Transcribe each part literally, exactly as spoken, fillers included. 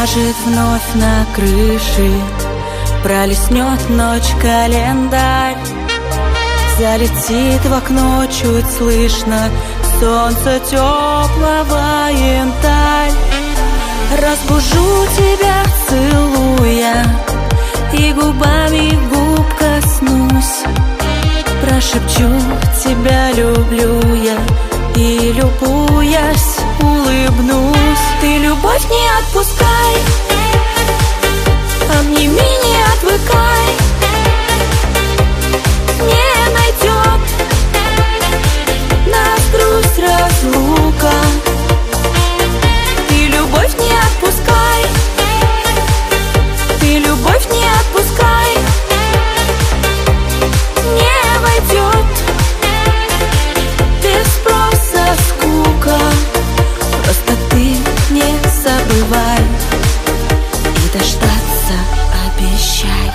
ляжет вновь на крыши, пролистнет ночь календарь, залетит в окно чуть слышно солнце теплого, янтарь. Разбужу тебя, целуя, и губами губ коснусь, прошепчу: тебя люблю я, и, любуясь, улыбнусь. Ты любовь не отпускай, обними, не отвыкай, не найдет нас грусть, разлука. Ты любовь не отпускай, ты любовь не отпускай, не войдет без спроса скука. Просто ты не забывай и дождаться обещай.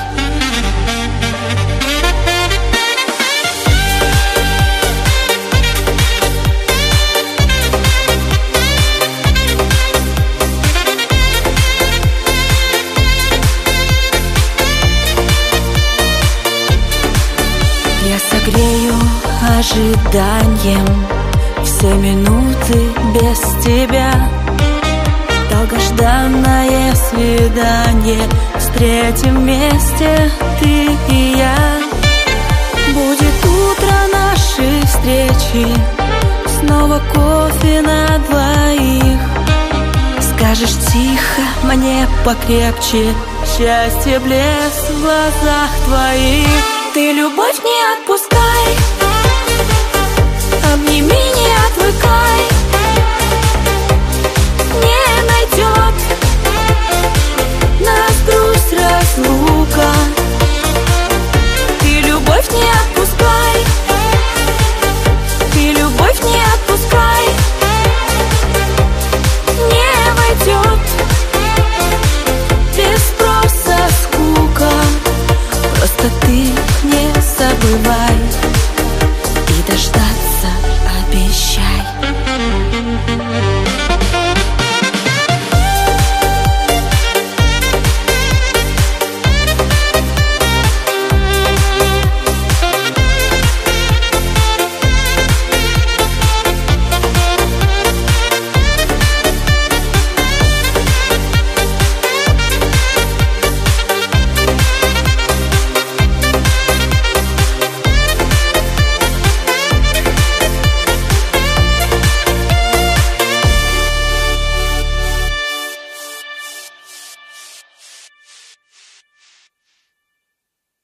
Я согрею ожиданием все минуты без тебя. Долгожданное свидание, встретим вместе ты и я. Будет утро нашей встречи, снова кофе на двоих. Скажешь тихо, мне покрепче, счастье, блеск в глазах твоих. Ты любовь не отпускай, обними, не отвыкай,